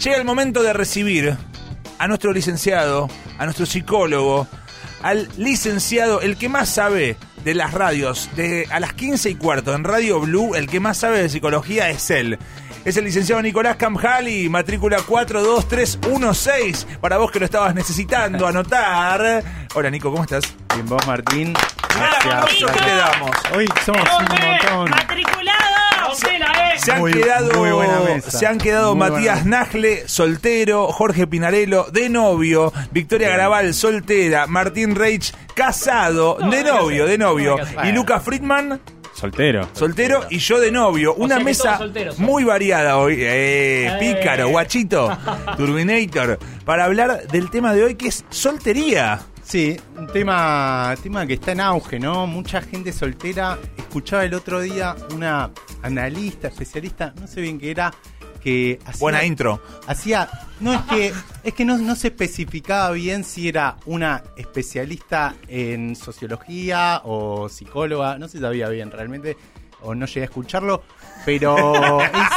Llega el momento de recibir a nuestro licenciado, a nuestro psicólogo, al licenciado, el que más sabe de las radios, a las 15:15 en Radio Blue, el que más sabe de psicología es él. Es el licenciado Nicolás Camjali, matrícula 42316, para vos que lo estabas necesitando anotar. Hola Nico, ¿cómo estás? Bien, vos Martín. Gracias. ¿Qué le damos? Hoy somos un montón. ¡Matriculado! Se han quedado Muy Matías buena. Najle, soltero, Jorge Pinarello, de novio, Victoria Garabal, soltera, Martín Reich, casado, de novio, y Lucas Friedman, soltero, y yo de novio. Una sea que mesa todos solteros son. muy variada hoy, pícaro, guachito, Turbinator, para hablar del tema de hoy, que es soltería. Sí, un tema que está en auge, ¿no? Mucha gente soltera. Escuchaba el otro día una analista, especialista, no sé bien qué era, que hacía... Buena intro. Es que no se especificaba bien si era una especialista en sociología o psicóloga, no se sabía bien realmente, o no llegué a escucharlo, pero no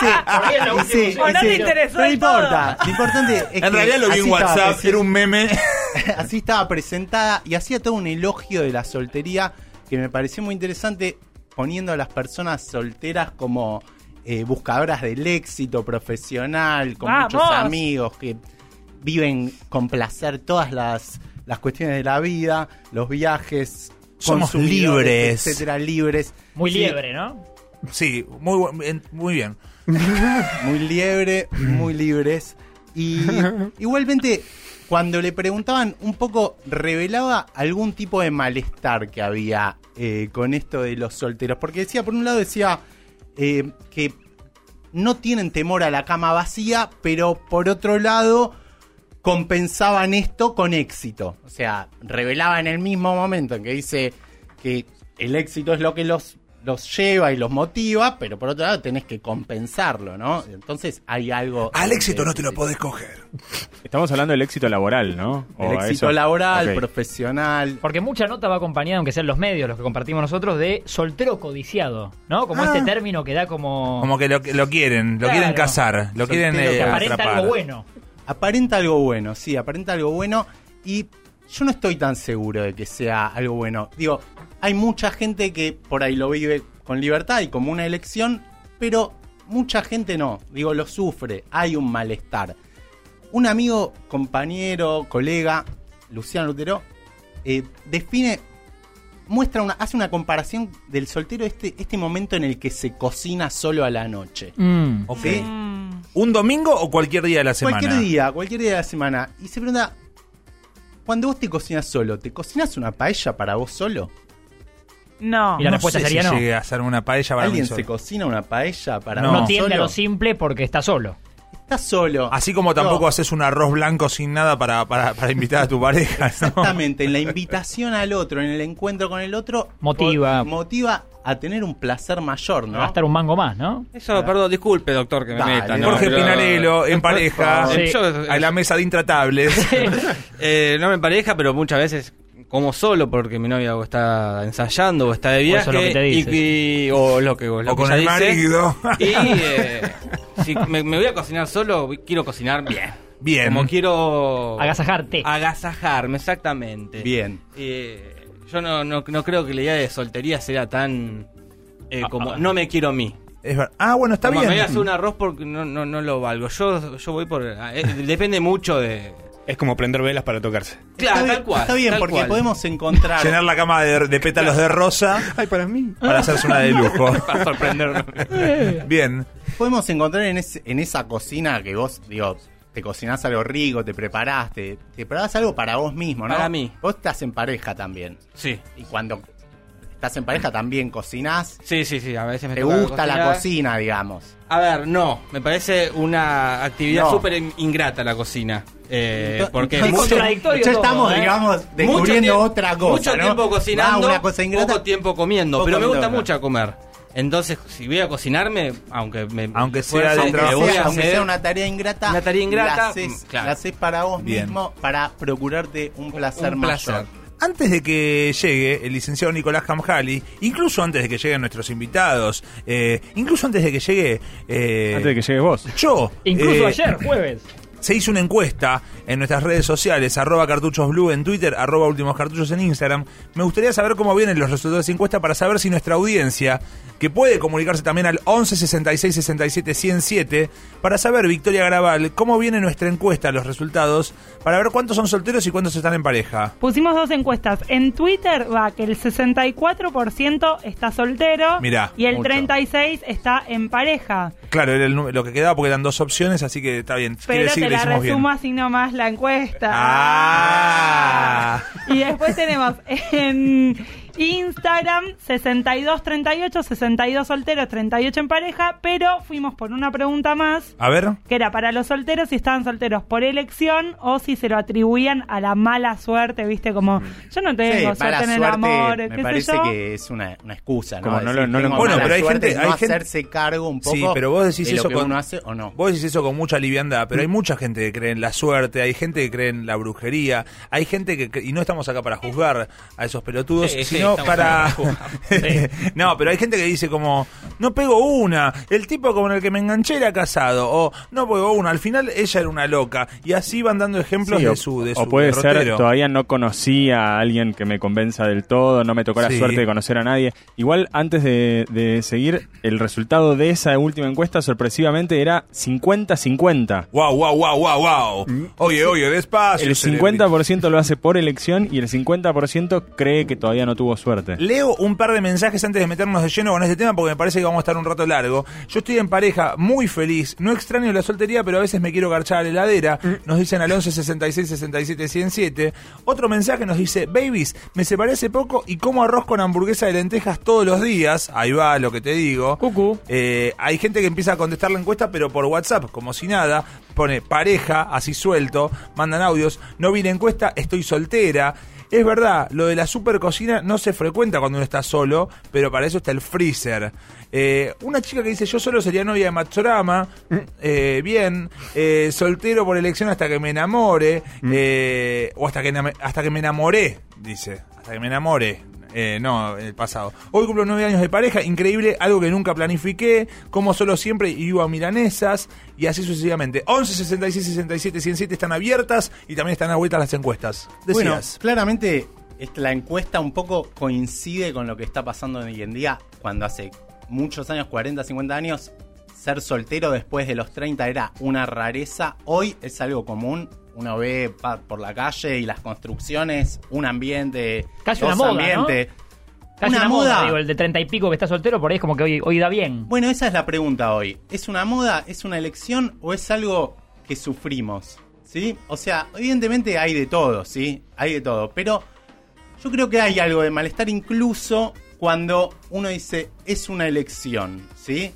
te interesó no del importa, lo importante es que En realidad lo vi en así estaba WhatsApp, era un meme. así estaba presentada y hacía todo un elogio de la soltería que me pareció muy interesante, poniendo a las personas solteras como buscadoras del éxito profesional, con ¡Vamos! muchos amigos que viven con placer todas las cuestiones de la vida, los viajes, Somos consumidores, libres. etcétera, libres. Muy Sí, liebre, ¿no? Sí, muy bien. Muy liebre, muy libres. Y igualmente, cuando le preguntaban un poco, revelaba algún tipo de malestar que había con esto de los solteros. Porque decía, por un lado decía que no tienen temor a la cama vacía, pero por otro lado compensaban esto con éxito. O sea, revelaba en el mismo momento en que dice que el éxito es lo que los lleva y los motiva, pero por otro lado tenés que compensarlo, ¿no? Entonces hay algo... Al éxito no te lo podés coger. Estamos hablando del éxito laboral, ¿no? El ¿O éxito eso? laboral, Ok. profesional. Porque mucha nota va acompañada, aunque sean los medios los que compartimos nosotros, de soltero codiciado, ¿no? Como este término que da Como que lo quieren, lo Claro. quieren casar, lo quieren Soltero que aparenta atrapar. algo bueno. Aparenta algo bueno, sí, aparenta algo bueno. Y yo no estoy tan seguro de que sea algo bueno. Digo, hay mucha gente que por ahí lo vive con libertad y como una elección, pero mucha gente no. Digo, lo sufre, hay un malestar. Un amigo, compañero, colega, Luciano Lutero, hace una comparación del soltero este momento en el que se cocina solo a la noche. Ok. ¿Sí? ¿Un domingo o cualquier día de la semana? Cualquier día de la semana. Y se pregunta, cuando vos te cocinas solo, ¿te cocinas una paella para vos solo? No. Y la respuesta sé sería si no. llegué a hacer una paella para mí ¿Alguien solo. se cocina una paella para No. uno No tiende a solo? lo simple porque está solo. Está solo. Así como tampoco No, haces un arroz blanco sin nada para invitar a tu pareja, ¿no? Exactamente, en la invitación al otro, en el encuentro con el otro, Motiva. motiva a tener un placer mayor, Va a ¿no? gastar un mango más, ¿no? Eso, perdón, disculpe, doctor, que me Dale, meta. ¿no? Jorge Pero- Pinarello, en pareja, Sí. a la mesa de intratables. No me pareja, pero muchas veces como solo porque mi novia o está ensayando o está de O viaje eso es lo que te dices. o lo que O con el marido. Y si me voy a cocinar solo, quiero cocinar bien. Bien. Como quiero Agasajarte. agasajarme, exactamente. Bien. Yo no creo que la idea de soltería sea tan como no me quiero a mí. Es ver- bueno, está Como bien. me voy a hacer un arroz porque no lo valgo. Yo voy por depende mucho de Es como prender velas para tocarse. claro, Está tal bien, cual. está bien tal porque cual. podemos encontrar... Llenar la cama de pétalos de rosa Ay, para mí. para hacerse una de lujo. para sorprenderme. Bien. Podemos encontrar en esa cocina que vos, digo, te cocinás algo rico, te preparás algo para vos mismo, ¿no? Para mí. Vos estás en pareja también. Sí. Y cuando estás en pareja también cocinás. Sí, a veces me Te toca gusta la cocinar. cocina, digamos. A ver, no, me parece una actividad No. súper ingrata la cocina. Porque Entonces, mucho, contradictorio ya todo, estamos, ¿eh? digamos, mucho descubriendo tiempo- otra cosa, mucho ¿no? tiempo cocinando, Una cosa ingrata. poco tiempo comiendo, Poco pero me gusta comiendo. mucho comer. Entonces, si voy a cocinarme, aunque sea de aunque trabajo, voy a aunque sea hacer una tarea ingrata, Una tarea ingrata, la haces, claro. la haces para vos Bien. mismo, para procurarte un placer un mayor. placer. antes de que llegue el licenciado Nicolás Camjali, incluso antes de que lleguen nuestros invitados, incluso antes de que llegue... Antes de que llegues vos. Yo. Incluso ayer, jueves. Se hizo una encuesta en nuestras redes sociales, @cartuchosblue en Twitter, @ultimoscartuchos en Instagram. Me gustaría saber cómo vienen los resultados de esa encuesta para saber si nuestra audiencia, que puede comunicarse también al 11 66 67 107, para saber, Victoria Garabal, cómo viene nuestra encuesta, los resultados, para ver cuántos son solteros y cuántos están en pareja. Pusimos 2 encuestas. En Twitter va que el 64% está soltero. Mirá, y el mucho. 36% está en pareja. Claro, era lo que quedaba porque eran 2 opciones, así que está bien. Quiere Pero decir te que la hicimos bien. resumo así nomás la encuesta. Ah. Y después tenemos en Instagram 62-38, 62 solteros, 38 en pareja, pero fuimos por una pregunta más, A ver. que era para los solteros si estaban solteros por elección o si se lo atribuían a la mala suerte, viste, como yo no tengo Sí, mala suerte en el suerte, amor, me qué sé parece yo. que es una excusa, ¿no? Como no lo- Decir, no lo tengo Bueno, mala pero hay suerte, gente- no hay gente- hacerse cargo un poco Sí, pero vos decís de eso lo que con- uno hace o no. Vos decís eso con mucha liviandad, pero hay mucha gente que cree en la suerte, hay gente que cree en la brujería, hay gente que y no estamos acá para juzgar a esos pelotudos, Sí, sí, sino estamos para... acá para No, pero hay gente que dice como, no pego una, el tipo con el que me enganché era casado, o no pego una, al final ella era una loca, y así van dando ejemplos Sí, de su o puede ser, derrotero. todavía no conocí a alguien que me convenza del todo, no me tocó la Sí. suerte de conocer a nadie. Igual, antes de seguir, el resultado de esa última encuesta, sorpresivamente, era 50-50. Wow, wow, wow, wow, wow. Oye, despacio. El celebrity. 50% lo hace por elección y el 50% cree que todavía no tuvo suerte. Leo un par de mensajes antes de meternos de lleno con este tema porque me parece que vamos a estar un rato largo. Yo estoy en pareja, muy feliz. No extraño la soltería, pero a veces me quiero garchar a la heladera. Nos dicen al 11 66 67 107. Otro mensaje nos dice: babies, me separé hace poco y como arroz con hamburguesa de lentejas todos los días. Ahí va lo que te digo. Cucú. Hay gente que empieza a contestar la encuesta, pero por WhatsApp, como si nada. Pone pareja, así suelto. Mandan audios. No vi la encuesta, estoy soltera. Es verdad, lo de la super cocina no se frecuenta cuando uno está solo, pero para eso está el freezer. Una chica que dice: yo solo sería novia de Matsurama, bien, soltero por elección hasta que me enamore, o hasta que me enamoré, dice, hasta que me enamore. No, en el pasado. Hoy cumplo 9 años de pareja, increíble, algo que nunca planifiqué, como solo siempre y vivo a milanesas, y así sucesivamente. 11 66 67 107 están abiertas y también están abiertas las encuestas. Bueno, Decías. claramente la encuesta un poco coincide con lo que está pasando hoy en día, cuando hace muchos años, 40, 50 años, ser soltero después de los 30 era una rareza. Hoy es algo común. Uno ve por la calle y las construcciones, un ambiente, Casi una dos moda, ambientes. Casi una moda. moda, digo, el de 30 y pico que está soltero, por ahí es como que hoy da bien. Bueno, esa es la pregunta hoy. ¿Es una moda, es una elección o es algo que sufrimos? ¿Sí? O sea, evidentemente hay de todo, ¿sí? Hay de todo, pero yo creo que hay algo de malestar incluso cuando uno dice es una elección, ¿sí?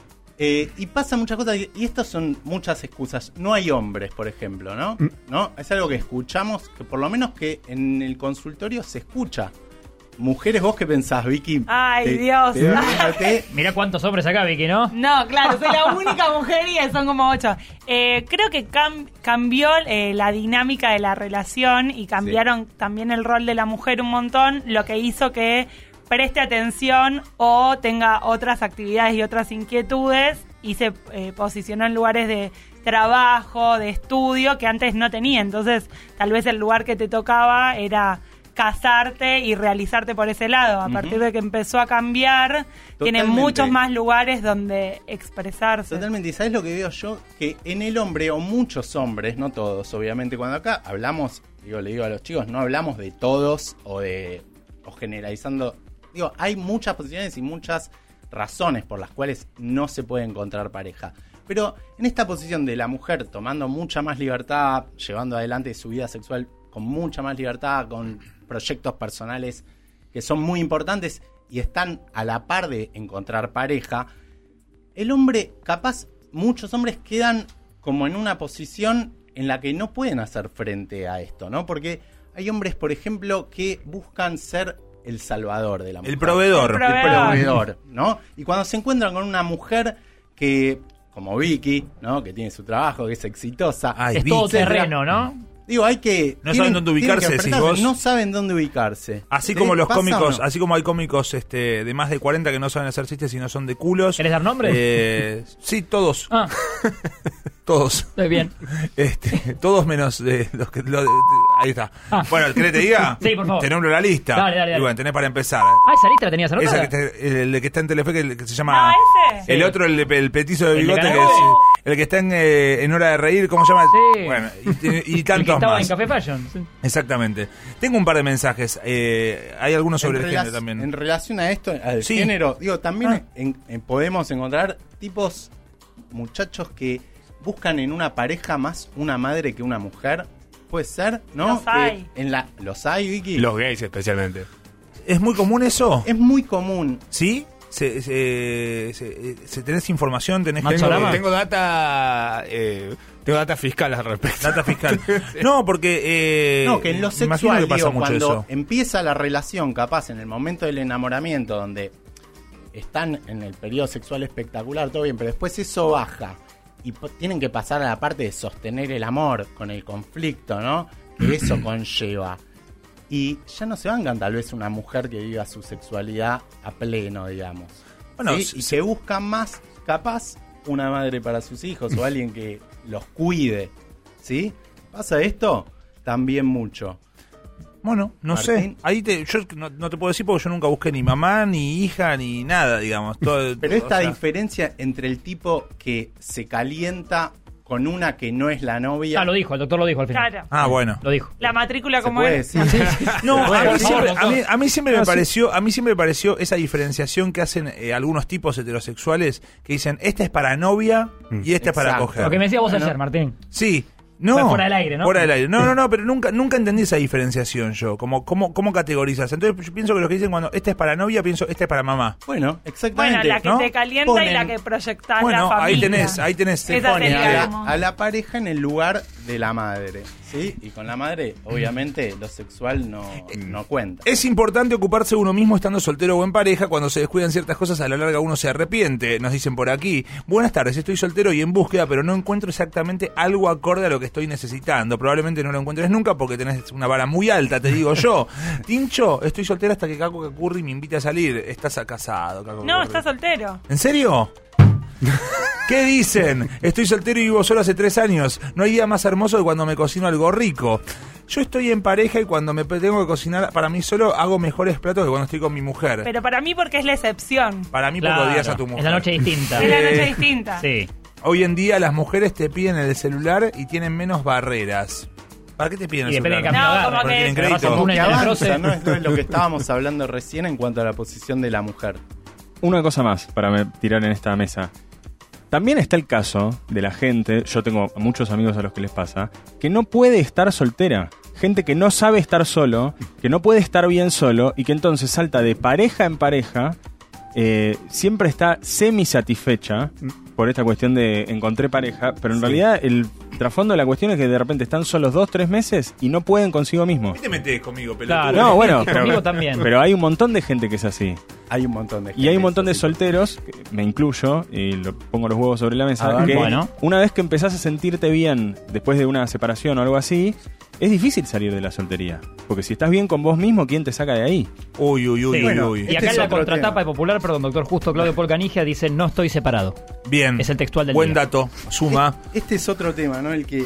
Y pasa muchas cosas, y estas son muchas excusas. No hay hombres, por ejemplo, ¿no? ¿No? Es algo que escuchamos, que por lo menos que en el consultorio se escucha. Mujeres, ¿vos qué pensás, Vicky? Ay, Dios. Mirá cuántos hombres acá, Vicky, ¿no? No, claro, soy la única mujer y son como 8. Creo que cambió la dinámica de la relación y cambiaron también el rol de la mujer un montón, lo que hizo que preste atención o tenga otras actividades y otras inquietudes y se posicionó en lugares de trabajo, de estudio que antes no tenía. Entonces, tal vez el lugar que te tocaba era casarte y realizarte por ese lado. A partir de que empezó a cambiar, tiene muchos más lugares donde expresarse. Totalmente. ¿Y sabes lo que veo yo? Que en el hombre, o muchos hombres, no todos, obviamente, cuando acá hablamos, le digo a los chicos, no hablamos de todos o generalizando. Digo, hay muchas posiciones y muchas razones por las cuales no se puede encontrar pareja. Pero en esta posición de la mujer tomando mucha más libertad, llevando adelante su vida sexual con mucha más libertad, con proyectos personales que son muy importantes y están a la par de encontrar pareja, el hombre, capaz, muchos hombres quedan como en una posición en la que no pueden hacer frente a esto, ¿no? Porque hay hombres, por ejemplo, que buscan ser el salvador de la mujer. El proveedor. El proveedor. El proveedor, ¿no? Y cuando se encuentran con una mujer que, como Vicky, ¿no? Que tiene su trabajo, que es exitosa. Ay, Es Vicky. todo terreno, ¿no? Digo, hay que... No saben dónde ubicarse, tienen que decís vos. No saben dónde ubicarse. Así como los ¿Pasa cómicos, o no? así como hay cómicos de más de 40 que no saben hacer chistes y no son de culos. ¿Querés dar nombres? Sí, todos. Ah, Todos. estoy bien. Todos menos de los que... ahí está. Ah. Bueno, ¿querés que te diga? Sí, por favor. Te nombro la lista. Dale. Y bueno, tenés para empezar. Ah, esa lista la tenías anotada. Esa el que está en Telefe, que se llama... Ah, ese. El Sí. otro, el petizo de El de bigote, que Canal. es el que está en Hora de Reír, ¿cómo se llama? Sí. Bueno, y El que tantos estaba más. en Café Fashion. Sí. Exactamente. Tengo un par de mensajes. Hay algunos sobre el género también. En relación a esto, al Sí. género, digo, también podemos encontrar tipos, muchachos que buscan en una pareja más una madre que una mujer. Puede ser, ¿no? Los hay. Los hay, Vicky. Los gays especialmente. ¿Es muy común eso? Es muy común. ¿Sí? ¿Tenés información? ¿Tenés Machorama. Tengo data fiscal al respecto. data fiscal? No, porque... No, que en lo imagino sexual, que pasa digo, mucho cuando eso. empieza la relación, capaz en el momento del enamoramiento, donde están en el periodo sexual espectacular, todo bien, pero después eso baja y tienen que pasar a la parte de sostener el amor con el conflicto, ¿no? Que eso conlleva. Y ya no se bancan tal vez una mujer que viva su sexualidad a pleno, digamos. Bueno, ¿sí? Y que buscan más, capaz, una madre para sus hijos o alguien que los cuide. ¿Sí? ¿Pasa esto? También mucho. Bueno, no Martín. sé. Ahí yo no te puedo decir porque yo nunca busqué ni mamá, ni hija, ni nada, digamos. Todo, Pero esta o sea, diferencia entre el tipo que se calienta con una que no es la novia... Ah, lo dijo, el doctor lo dijo al final. Claro. Ah, bueno. Lo dijo. La matrícula ¿se como puede es. decir? No, Bueno, a mí siempre me pareció esa diferenciación que hacen algunos tipos heterosexuales que dicen, esta es para novia y esta es para Exacto. coger. Lo que me decías vos Bueno. ayer, Martín. Sí. No, Fue fuera del aire, ¿no? Fuera del aire. No, pero nunca entendí esa diferenciación yo. ¿Cómo categorizas? Entonces yo pienso que los que dicen cuando esta es para novia, pienso esta es para mamá. Bueno, exactamente. Bueno, la que ¿no? te calienta y Ponen- la que proyectás Bueno, la familia. ahí tenés. Se Esa pone sería a como- la pareja en el lugar de la madre, ¿sí? Y con la madre, obviamente, lo sexual no cuenta. Es importante ocuparse uno mismo estando soltero o en pareja. Cuando se descuidan ciertas cosas, a la larga uno se arrepiente. Nos dicen por aquí. Buenas tardes, estoy soltero y en búsqueda, pero no encuentro exactamente algo acorde a lo que estoy necesitando. Probablemente no lo encuentres nunca porque tenés una vara muy alta, te digo yo. Tincho, estoy soltero hasta que Caco Cacurri me invite a salir. Estás casado, Caco No, Cacurri. está soltero. ¿En serio? ¿Qué dicen? Estoy soltero y vivo solo hace 3 años. No hay día más hermoso que cuando me cocino algo rico. Yo estoy en pareja y cuando me tengo que cocinar para mí solo hago mejores platos que cuando estoy con mi mujer. Pero para mí porque es la excepción. Para mí Claro, porque odias a tu mujer. Es la noche distinta. Es la noche distinta. Sí. Hoy en día las mujeres te piden el celular y tienen menos barreras. ¿Para qué te piden Y el depende celular? del camino No, agarre. como Porque que- tienen Te vas crédito. a Como una que en el avanza, roce. ¿no? Esto es lo que estábamos hablando recién en cuanto a la posición de la mujer. Una cosa más para tirar en esta mesa. También está el caso de la gente, yo tengo muchos amigos a los que les pasa, que no puede estar soltera. Gente que no sabe estar solo, que no puede estar bien solo y que entonces salta de pareja en pareja, siempre está semi-satisfecha por esta cuestión de encontré pareja, pero en realidad el trasfondo de la cuestión es que de repente están solos 2-3 meses y no pueden consigo mismos. ¿Qué te metes conmigo, pelotudo? Claro. No, bueno, Y conmigo también. pero hay un montón de gente que es así. Hay un montón de Y hay un montón de eso, sí. solteros, que me incluyo, y pongo los huevos sobre la mesa, A ver, que bueno. una vez que empezás a sentirte bien después de una separación o algo así, es difícil salir de la soltería. Porque si estás bien con vos mismo, ¿quién te saca de ahí? Uy. Sí. Bueno, Uy. Y Este acá es en la otro contratapa tema. de Popular, perdón, doctor Justo Claudio Paul Canigia dice no estoy separado. Bien. Es el textual del Buen día. dato. Suma. Este es otro tema, ¿no? El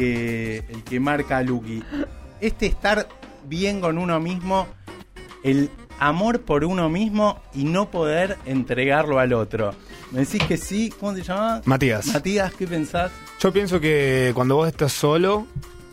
que marca a Luqui. Estar bien con uno mismo, el amor por uno mismo y no poder entregarlo al otro. ¿Me decís que sí? ¿Cómo te llamás? Matías. Matías, ¿qué pensás? Yo pienso que cuando vos estás solo,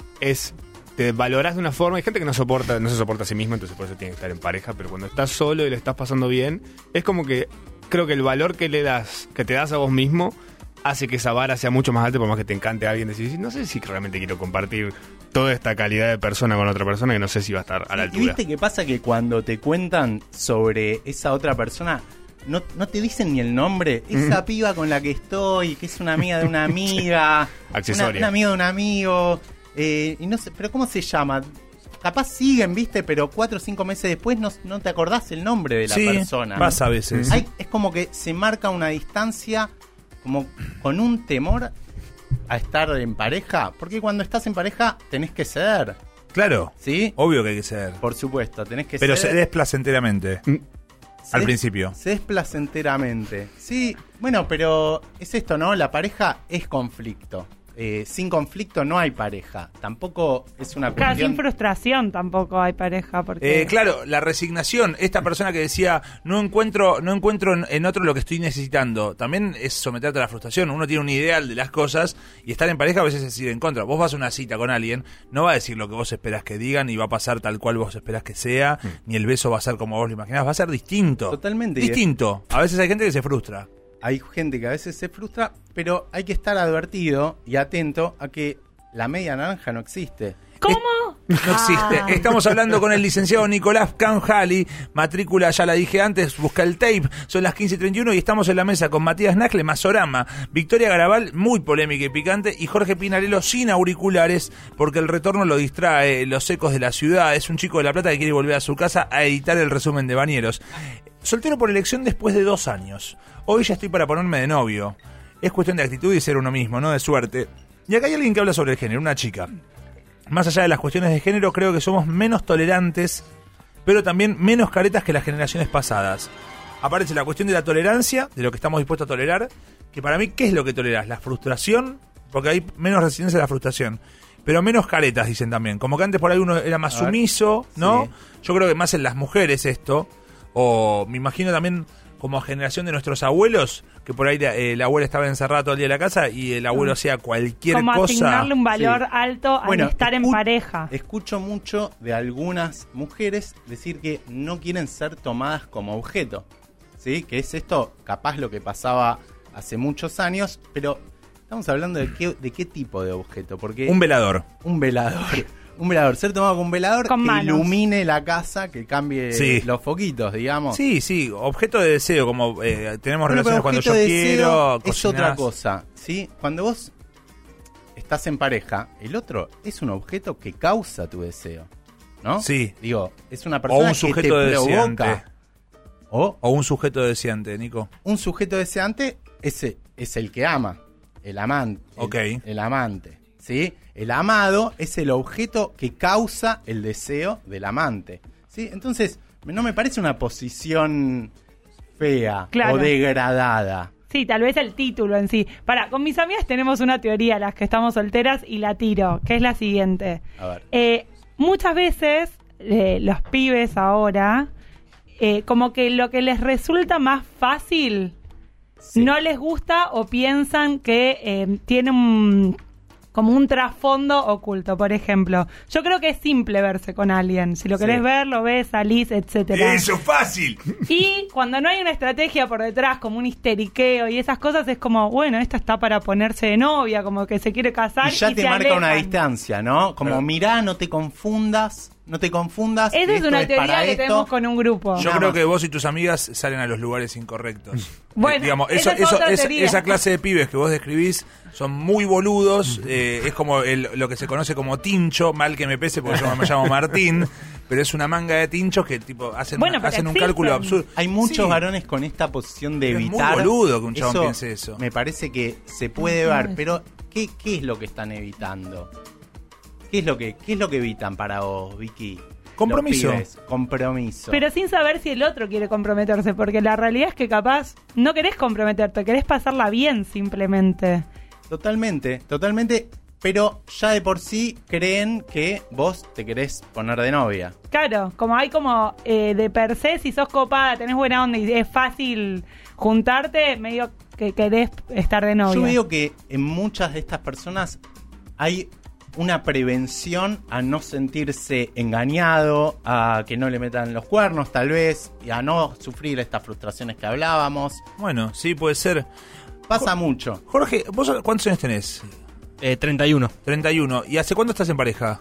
te valorás de una forma. Hay gente que no se soporta a sí mismo, entonces por eso tiene que estar en pareja. Pero cuando estás solo y lo estás pasando bien, es como que creo que el valor que te das a vos mismo, hace que esa vara sea mucho más alta. Por más que te encante a alguien, decís, no sé si realmente quiero compartir toda esta calidad de persona con otra persona, que no sé si va a estar a la ¿Y altura. viste qué pasa? Que cuando te cuentan sobre esa otra persona, no te dicen ni el nombre. Esa piba con la que estoy, que es una amiga de una amiga. Accesoria. Una amiga de un amigo. Y no sé, pero ¿cómo se llama? Capaz siguen, ¿viste? Pero 4 o 5 meses después no te acordás el nombre de la Sí, persona. pasa a veces. Es como que se marca una distancia como con un temor a estar en pareja? Porque cuando estás en pareja tenés que ceder, Claro. ¿sí? Obvio que hay que ceder. Por supuesto, tenés que Pero ceder. cedes placenteramente. Al principio. Cedes placenteramente. Sí, bueno, pero es esto, ¿no? La pareja es conflicto. Sin conflicto no hay pareja. Tampoco es una Claro, cuestión... sin frustración tampoco hay pareja. Porque Claro, la resignación, esta persona que decía, no encuentro en otro lo que estoy necesitando, también es someterte a la frustración. Uno tiene un ideal de las cosas y estar en pareja a veces es ir en contra. Vos vas a una cita con alguien, no va a decir lo que vos esperás que digan, y va a pasar tal cual vos esperás que sea, ni el beso va a ser como vos lo imaginás, va a ser distinto. Totalmente. Distinto. A veces hay gente que se frustra. Hay gente que a veces se frustra, pero hay que estar advertido y atento a que la media naranja no existe. ¿Cómo? No existe. Estamos hablando con el licenciado Nicolás Canjali, matrícula, ya la dije antes, busca el tape, son las 15:31 y estamos en la mesa con Matías Nacle, Mazorama, Victoria Garabal, muy polémica y picante, y Jorge Pinarello sin auriculares, porque el retorno lo distrae, los ecos de la ciudad, es un chico de La Plata que quiere volver a su casa a editar el resumen de Bañeros. Soltero por elección después de 2 años. Hoy ya estoy para ponerme de novio. Es cuestión de actitud y ser uno mismo, no de suerte. Y acá hay alguien que habla sobre el género, una chica. Más allá de las cuestiones de género, creo que somos menos tolerantes, pero también menos caretas que las generaciones pasadas. Aparece la cuestión de la tolerancia, de lo que estamos dispuestos a tolerar, que para mí, ¿qué es lo que tolerás? La frustración, porque hay menos resistencia a la frustración. Pero menos caretas, dicen también. Como que antes por ahí uno era más sumiso, ¿no? Sí. Yo creo que más en las mujeres esto, o me imagino también como a generación de nuestros abuelos, que por ahí la abuela estaba encerrada todo el día en la casa y el abuelo hacía cualquier como cosa. asignarle un valor Sí. alto al estar en pareja. Escucho mucho de algunas mujeres decir que no quieren ser tomadas como objeto. ¿Sí? Que es esto, capaz lo que pasaba hace muchos años, pero estamos hablando de qué tipo de objeto. Porque Un velador. un velador. Un velador, ser tomado como un velador Con que manos. ilumine la casa, que cambie Sí. los foquitos, digamos. Sí, sí, objeto de deseo, como tenemos Bueno, relaciones pero cuando objeto yo de quiero, deseo es otra cocinás. cosa, ¿sí? Cuando vos estás en pareja, el otro es un objeto que causa tu deseo, ¿no? Sí. Digo, es una O persona un sujeto que te deseante. provoca. O O un sujeto deseante, Nico. un sujeto deseante ese es el que ama, el amante. Ok. El amante, ¿sí? El amado es el objeto que causa el deseo del amante, ¿sí? Entonces, no me parece una posición fea Claro. o degradada. Sí, tal vez el título en sí. Con mis amigas tenemos una teoría, las que estamos solteras, y la tiro, que es la siguiente. A ver. Muchas veces los pibes ahora, como que lo que les resulta más fácil, Sí. no les gusta o piensan que tiene como un trasfondo oculto. Por ejemplo, yo creo que es simple verse con alguien. Si lo Sí. querés ver, lo ves, salís, etcétera. ¡Eso es fácil! Y cuando no hay una estrategia por detrás, como un histeriqueo y esas cosas, es como, bueno, esta está para ponerse de novia, como que se quiere casar. Y ya y te se marca una alejan. distancia, ¿no? Como, Claro. mirá, no te confundas. Esa que es esto una teoría para que esto. tenemos con un grupo. Yo Nada creo más. que vos y tus amigas salen a los lugares incorrectos. Bueno, Digamos, esa es otra teoría. esa clase de pibes que vos describís son muy boludos. Es como lo que se conoce como tincho, mal que me pese porque yo me llamo Martín, pero es una manga de tinchos que tipo hacen, Bueno, pero hacen un existen. cálculo absurdo. Hay muchos Sí. varones con esta posición de Es muy evitar. boludo que un chabón piense eso. Me parece que se puede ver, pero ¿qué es lo que están evitando? ¿Qué es lo que evitan para vos, Vicky? Compromiso. Los pibes, compromiso. Pero sin saber si el otro quiere comprometerse, porque la realidad es que capaz no querés comprometerte, querés pasarla bien simplemente. Totalmente. Pero ya de por sí creen que vos te querés poner de novia. Claro, como hay como de per se, si sos copada, tenés buena onda y es fácil juntarte, medio que querés estar de novia. Yo veo que en muchas de estas personas hay una prevención a no sentirse engañado, a que no le metan los cuernos tal vez, y a no sufrir estas frustraciones que hablábamos. Bueno, sí, puede ser. Pasa mucho. Jorge, ¿vos cuántos años tenés? 31. 31. ¿Y hace cuánto estás en pareja?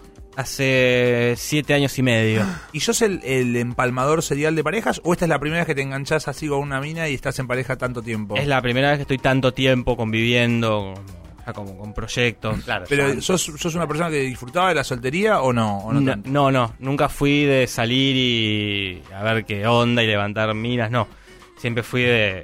Hace 7 años y medio. ¿Y sos el empalmador serial de parejas o esta es la primera vez que te enganchás así con una mina y estás en pareja tanto tiempo? Es la primera vez que estoy tanto tiempo conviviendo, como con proyectos. Claro. Pero ya. ¿sos una persona que disfrutaba de la soltería o no? ¿O no tanto? No, nunca fui de salir y a ver qué onda y levantar minas, no. Siempre fui de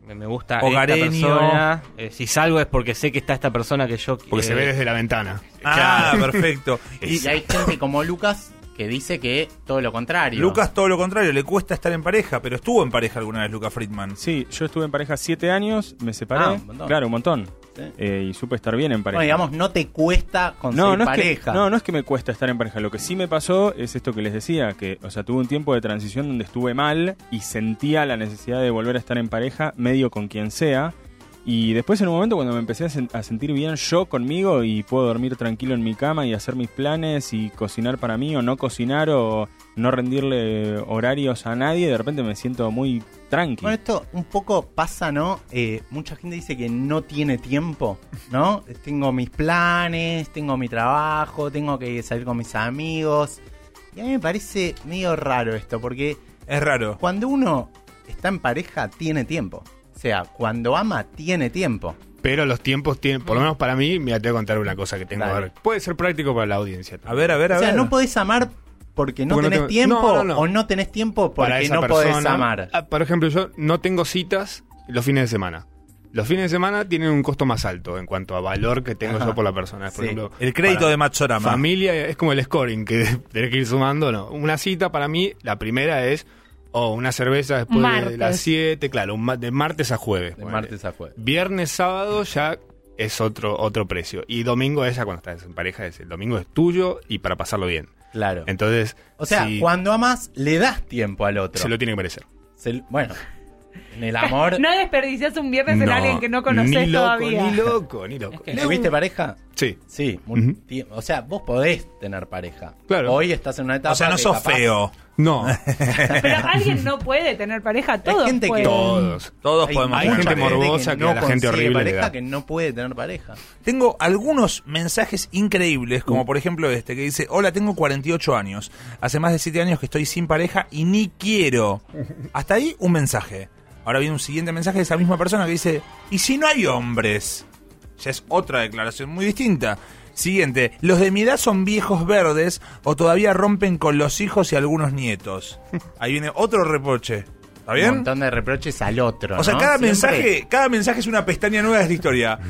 Me gusta Hogareño. esta persona. Si salgo es porque sé que está esta persona que yo... Porque se ve desde la ventana. Ah, perfecto. Y hay gente como Lucas que dice que todo lo contrario. Lucas todo lo contrario, le cuesta estar en pareja, pero estuvo en pareja alguna vez Lucas Friedman. Sí, yo estuve en pareja 7 años, me separé. Un montón. Claro, un montón. Sí. Y supe estar bien en pareja. No, digamos, no te cuesta conseguir pareja. No es que me cuesta estar en pareja. Lo que sí me pasó es esto que les decía, que, o sea, tuve un tiempo de transición donde estuve mal y sentía la necesidad de volver a estar en pareja, medio con quien sea. Y después en un momento cuando me empecé a sentir bien yo conmigo y puedo dormir tranquilo en mi cama y hacer mis planes y cocinar para mí o no cocinar o no rendirle horarios a nadie, de repente me siento muy tranqui. Bueno, esto un poco pasa, ¿no? Mucha gente dice que no tiene tiempo, ¿no? Tengo mis planes, tengo mi trabajo, tengo que salir con mis amigos. Y a mí me parece medio raro esto, porque Es raro. cuando uno está en pareja, tiene tiempo. O sea, cuando ama, tiene tiempo. Pero los tiempos tienen, por lo menos para mí, mira, te voy a contar una cosa que tengo. Dale. A ver, puede ser práctico para la audiencia. A ver. O sea, no podés amar porque no Porque no tenés tengo- tiempo no. o no tenés tiempo Para porque esa no podés persona. amar. Por ejemplo, yo no tengo citas los fines de semana. Los fines de semana tienen un costo más alto en cuanto a valor que tengo Ajá. yo por la persona. Por Sí. ejemplo, El crédito para de Matsorama. familia es como el scoring que tenés que ir sumando. No. Una cita para mí, la primera es una cerveza después de Martes. las 7, claro, de martes a jueves. De ponele. martes a jueves. Viernes, sábado ya es otro precio. Y domingo es ya cuando estás en pareja, el domingo es tuyo y para pasarlo bien. Claro. Entonces, O sea, si cuando amas, le das tiempo al otro. se lo tiene que merecer. Bueno, en el amor... No desperdicias un viernes en No, alguien que no conoces ni loco, todavía. Ni loco. ¿Tuviste pareja? Sí. Sí. Ujú. O sea, vos podés tener pareja. Claro. Hoy estás en una etapa O sea, no que sos capaz- feo. No, Pero alguien no puede tener pareja, todos gente que- pueden. todos. Todos Hay podemos hay tener gente pareja. morbosa que a la gente consigue horrible le pareja da. que no puede tener pareja. Tengo algunos mensajes increíbles, como por ejemplo este que dice: hola, tengo 48 años. Hace más de 7 años que estoy sin pareja y ni quiero. Hasta ahí un mensaje. Ahora viene un siguiente mensaje de esa misma persona que dice: ¿y si no hay hombres? Ya es otra declaración muy distinta. Siguiente: los de mi edad son viejos verdes o todavía rompen con los hijos y algunos nietos. Ahí viene otro reproche. ¿Está Un bien? montón de reproches al otro. O sea, ¿no? cada Siempre- mensaje es una pestaña nueva de esta historia.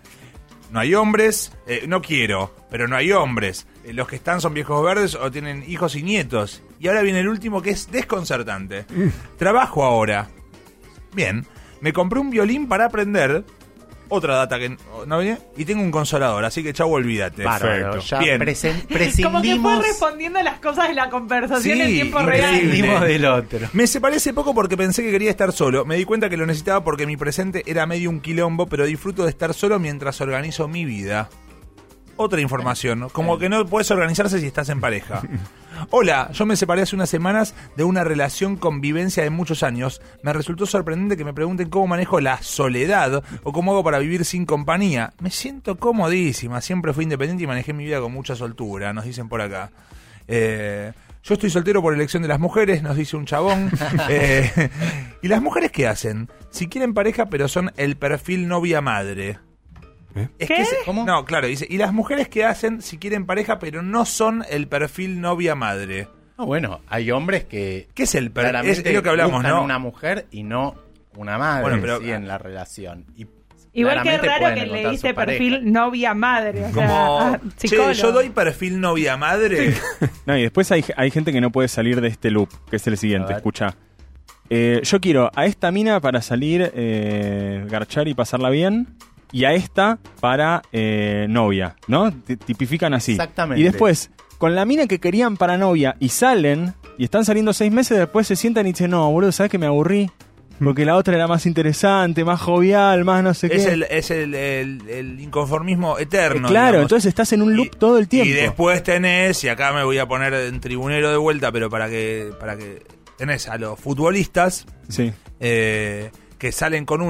No hay hombres, no quiero, pero no hay hombres. Los que están son viejos verdes o tienen hijos y nietos. Y ahora viene el último que es desconcertante. Trabajo ahora. Bien, me compré un violín para aprender. Otra data que no venía. Y tengo un consolador, así que chau, olvídate. Bárbaro, Perfecto. ya Bien. Como que fue prescindimos, respondiendo las cosas de la conversación Sí, en tiempo increíble. real. prescindimos del otro. Me separé hace poco porque pensé que quería estar solo. Me di cuenta que lo necesitaba porque mi presente era medio un quilombo, pero disfruto de estar solo mientras organizo mi vida. Otra información, ¿no? Como que no puedes organizarse si estás en pareja. Hola, yo me separé hace unas semanas de una relación convivencia de muchos años. Me resultó sorprendente que me pregunten cómo manejo la soledad o cómo hago para vivir sin compañía. Me siento comodísima, siempre fui independiente y manejé mi vida con mucha soltura, nos dicen por acá. Yo estoy soltero por elección de las mujeres, nos dice un chabón. ¿Y las mujeres qué hacen? Si quieren pareja, pero son el perfil novia-madre. Es ¿Qué? ¿Cómo? No, claro, dice. ¿Y las mujeres qué hacen si quieren pareja, pero no son el perfil novia-madre? No, bueno, hay hombres que ¿Qué es el perfil? claramente Es lo que hablamos, buscan ¿no? una mujer y no una madre Bueno, pero- sí, en la relación. Y Igual que claramente raro pueden que encontrar le diste su pareja. perfil novia-madre. O sea, Como, che, psicólogo. yo doy perfil novia-madre. No, y después hay gente que no puede salir de este loop, que es el A siguiente. ver. Escucha. Yo quiero a esta mina para salir, garchar y pasarla bien. Y a esta para novia, ¿no? Tipifican así. Exactamente. Y después, con la mina que querían para novia y salen, y están saliendo 6 meses, después se sientan y dicen, no, boludo, ¿sabes que me aburrí? Porque la otra era más interesante, más jovial, más no sé qué. Es el inconformismo eterno. Claro, digamos. entonces estás en un loop todo el tiempo. Y después tenés, y acá me voy a poner en tribunero de vuelta, pero para que tenés a los futbolistas Sí. que salen con una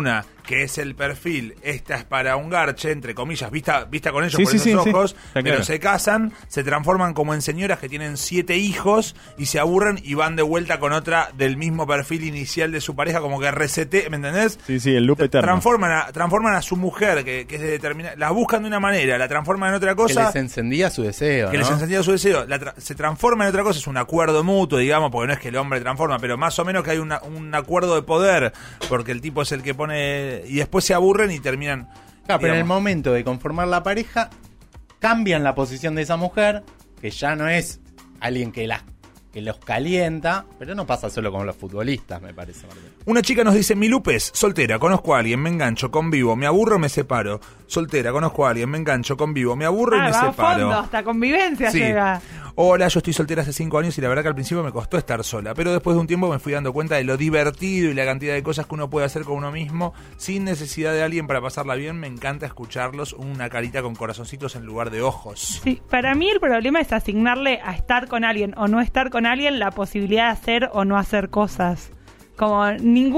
que es el perfil, esta es para un garche, entre comillas, vista con ellos Sí, por sí, esos sí, ojos, sí. Está pero claro. se casan, se transforman como en señoras que tienen 7 hijos y se aburren y van de vuelta con otra del mismo perfil inicial de su pareja, como que resete, ¿me entendés? Sí, sí, el loop eterno. Transforman a su mujer, que es de determinada, la buscan de una manera, la transforman en otra Que cosa. les encendía su deseo, Que ¿no? les encendía su deseo, se transforma en otra cosa, es un acuerdo mutuo, digamos, porque no es que el hombre transforma, pero más o menos que hay un acuerdo de poder, porque el tipo es el que pone, y después se aburren y terminan. Claro, pero en el digamos, momento de conformar la pareja, cambian la posición de esa mujer, que ya no es alguien que los calienta, pero no pasa solo con los futbolistas, me parece, Martín. Una chica nos dice, mi Lupe es soltera, conozco a alguien, me engancho, convivo, me aburro, me separo. Soltera, conozco a alguien, me engancho, convivo, me aburro y me va a separo. fondo, hasta convivencia Sí. llega. Hola, yo estoy soltera hace 5 años y la verdad que al principio me costó estar sola, pero después de un tiempo me fui dando cuenta de lo divertido y la cantidad de cosas que uno puede hacer con uno mismo sin necesidad de alguien para pasarla bien. Me encanta escucharlos, una carita con corazoncitos en lugar de ojos. Sí, para mí el problema es asignarle a estar con alguien o no estar con alguien la posibilidad de hacer o no hacer cosas. Como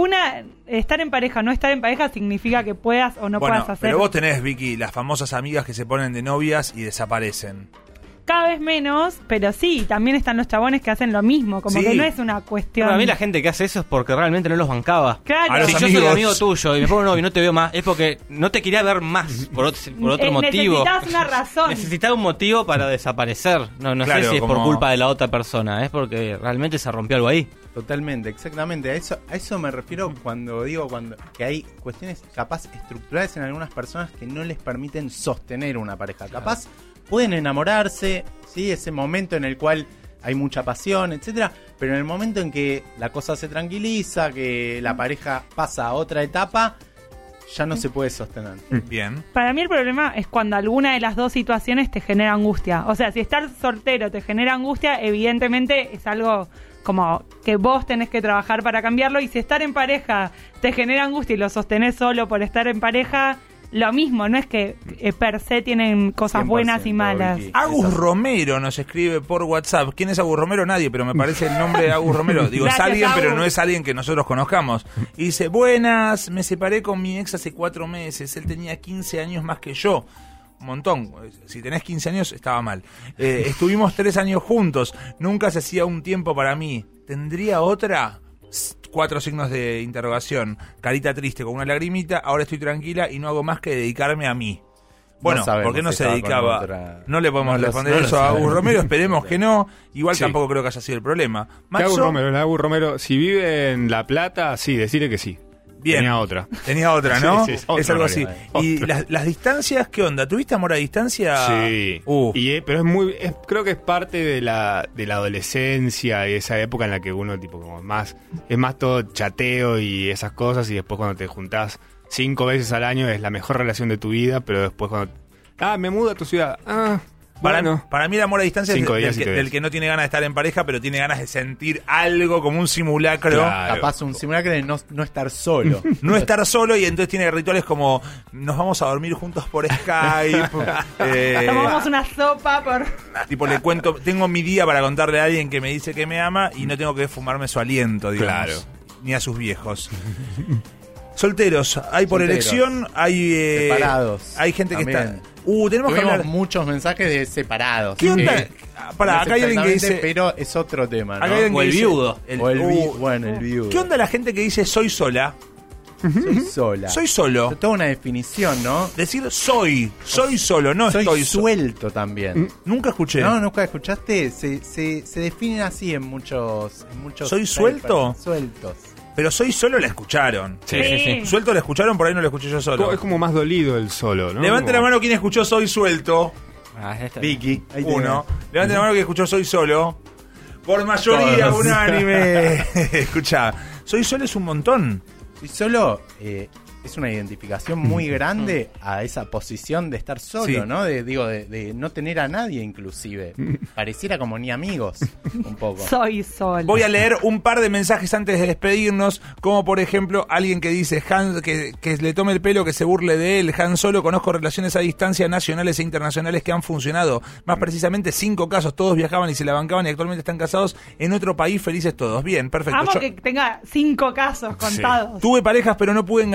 estar en pareja o no estar en pareja significa que puedas o no Bueno, puedas hacer. pero vos tenés, Vicky, las famosas amigas que se ponen de novias y desaparecen. Cada vez menos, pero sí, también están los chabones que hacen lo mismo, como Sí. que no es una cuestión. Para mí la gente que hace eso es porque realmente no los bancaba. Claro. A los Si yo soy amigos. amigo tuyo y me pongo novio y no te veo más, es porque no te quería ver más por otro motivo. Necesitas una razón. Necesitaba un motivo para desaparecer. No Claro, sé si es por como- culpa de la otra persona, es porque realmente se rompió algo ahí. Totalmente, exactamente. A eso me refiero cuando digo que hay cuestiones capaz estructurales en algunas personas que no les permiten sostener una pareja. Capaz pueden enamorarse, ¿sí? Ese momento en el cual hay mucha pasión, etcétera, pero en el momento en que la cosa se tranquiliza, que la pareja pasa a otra etapa, ya no se puede sostener. Bien. Para mí el problema es cuando alguna de las dos situaciones te genera angustia. O sea, si estar soltero te genera angustia, evidentemente es algo como que vos tenés que trabajar para cambiarlo. Y si estar en pareja te genera angustia y lo sostenés solo por estar en pareja, lo mismo, no es que per se tienen cosas 100%, buenas y malas. Vicky. Agus Eso. Romero nos escribe por WhatsApp. ¿Quién es Agus Romero? Nadie, pero me parece el nombre de Agus Romero. Digo, Gracias, es alguien, pero Agus. no es alguien que nosotros conozcamos. Y dice, buenas, me separé con mi ex hace 4 meses. Él tenía 15 años más que yo. Un montón. Si tenés 15 años, estaba mal. Estuvimos 3 años juntos. Nunca se hacía un tiempo para mí. ¿Tendría otra? 4 signos de interrogación. Carita triste con una lagrimita. Ahora estoy tranquila y no hago más que dedicarme a mí. Bueno, No sabemos ¿por qué no si se estaba con dedicaba? otra. No le podemos No lo- responder no lo eso a Agus sabemos. Romero. Esperemos que no. Igual Sí. tampoco creo que haya sido el problema. ¿Qué Agus Maxo, Romero? La Agus Romero, si vive en La Plata, sí, decirle que sí. bien. Tenía otra. Tenía otra, ¿no? Sí, sí, es otra algo así. realidad. ¿Y Otra. las distancias qué onda? ¿Tuviste amor a distancia? Sí. Pero es muy. Creo que es parte de la adolescencia y esa época en la que uno, tipo, como más. Es más todo chateo y esas cosas. Y después, cuando te juntás 5 veces al año, es la mejor relación de tu vida. Pero después, cuando. Me mudo a tu ciudad. Bueno. Para mí el amor a distancia es 5 días del y te del ves. que no tiene ganas de estar en pareja, pero tiene ganas de sentir algo como un simulacro. Claro. Capaz un simulacro de no estar solo. No estar solo y entonces tiene rituales como nos vamos a dormir juntos por Skype. Tomamos una sopa por... Tipo le cuento, tengo mi día para contarle a alguien que me dice que me ama y no tengo que fumarme su aliento, digamos. Claro. Ni a sus viejos. Solteros, hay por Solteros. elección, hay Separados. hay gente que también. está. Tenemos que Tuvimos hablar. muchos mensajes de separados. ¿Qué onda? Pará, No acá hay alguien que exactamente, dice. pero es otro tema, ¿no? Acá hay alguien O que el dice- viudo. Bueno, el viudo. ¿Qué onda la gente que dice soy sola? Soy sola. Soy solo. Toda una definición, ¿no? Decir soy solo, no Soy estoy suelto también. Nunca escuché. No, nunca escuchaste. Se definen así en muchos. ¿Soy suelto? Sueltos. Pero soy solo la escucharon. Sí, sí, sí. Suelto la escucharon, por ahí no la escuché yo solo. Es como más dolido el solo, ¿no? Levante la Como- mano quien escuchó soy suelto. Vicky. Ahí Uno. tenés. Levante la mano que escuchó soy solo. Por mayoría, Todos. unánime. Escucha, soy solo es un montón. Y solo es una identificación muy grande a esa posición de estar solo, Sí. ¿no? De no tener a nadie, inclusive. Pareciera como ni amigos, un poco. Soy sola. Voy a leer un par de mensajes antes de despedirnos, como por ejemplo alguien que dice Han, que le tome el pelo, que se burle de él. Han Solo, conozco relaciones a distancia nacionales e internacionales que han funcionado. Más precisamente 5 casos, todos viajaban y se la bancaban y actualmente están casados en otro país, felices todos. Bien, perfecto. Amo Yo que tenga 5 casos contados. tuve parejas pero no pude enganchar a nivel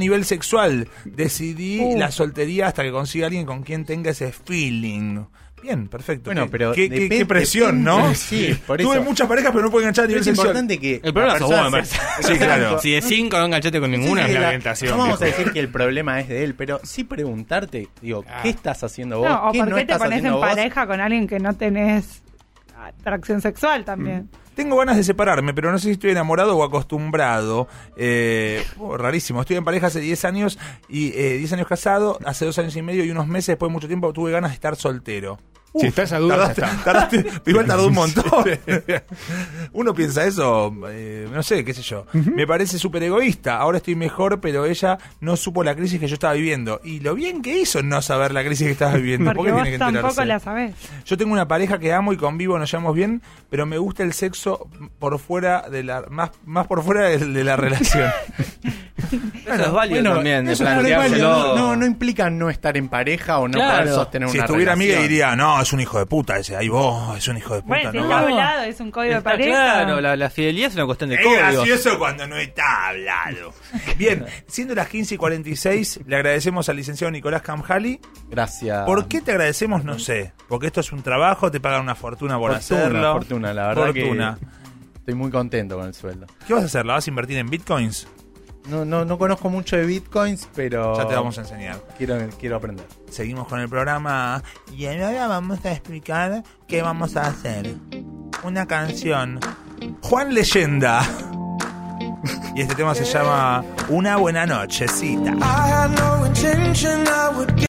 nivel sexual. Decidí la soltería hasta que consiga alguien con quien tenga ese feeling. Bien, perfecto. Bueno, pero qué presión, ¿no? Sí, por Tuve eso. muchas parejas, pero no puedo enganchar a nivel Es sexual. importante que El problema la sos vos, me persona parece. Sí, claro. Si de 5 no enganchaste con ninguna. Sí, la la- orientación, no vamos a viejo. decir que el problema es de él, pero sí preguntarte, digo, ¿qué estás haciendo vos? No, o ¿Qué por no qué te estás pones en haciendo vos? pareja con alguien que no tenés atracción sexual también. Tengo ganas de separarme, pero no sé si estoy enamorado o acostumbrado. Rarísimo. Estoy en pareja hace 10 años y 10 años casado, hace 2 años y medio y unos meses después de mucho tiempo tuve ganas de estar soltero. Si está esa duda, ya está. Tardaste, igual tardó un montón. Uno piensa eso, no sé, qué sé yo. Me parece súper egoísta. Ahora estoy mejor, pero ella no supo la crisis que yo estaba viviendo. Y lo bien que hizo no saber la crisis que estaba viviendo. ¿Por Porque qué vos tiene que tampoco enterarse? la sabés. Yo tengo una pareja que amo y convivo, nos llevamos bien, pero me gusta el sexo por fuera de la más por fuera de la relación. Eso es válido Bueno, también, de eso es válido. planteárselo. No implica no estar en pareja o no Claro. poder sostener Si una estuviera relación. amiga diría, no, es un hijo de puta ese, ahí vos, es un hijo de puta. Bueno, si no está va. hablado, es un código de Está pareja. claro, la fidelidad es una cuestión de Es códigos. gracioso cuando no está hablado. Bien, siendo las 15:46, le agradecemos al licenciado Nicolás Camjali. Gracias. ¿Por qué te agradecemos? No sé. Porque esto es un trabajo, te pagan una fortuna por hacerlo. Fortuna, la verdad Fortuna. que estoy muy contento con el sueldo. ¿Qué vas a hacer? ¿La vas a invertir en bitcoins? No conozco mucho de bitcoins, pero Ya te vamos a enseñar. quiero aprender. Seguimos con el programa y ahora vamos a explicar qué vamos a hacer. Una canción. Juan Leyenda. Y este tema se llama Una buena nochecita. I had no intention I would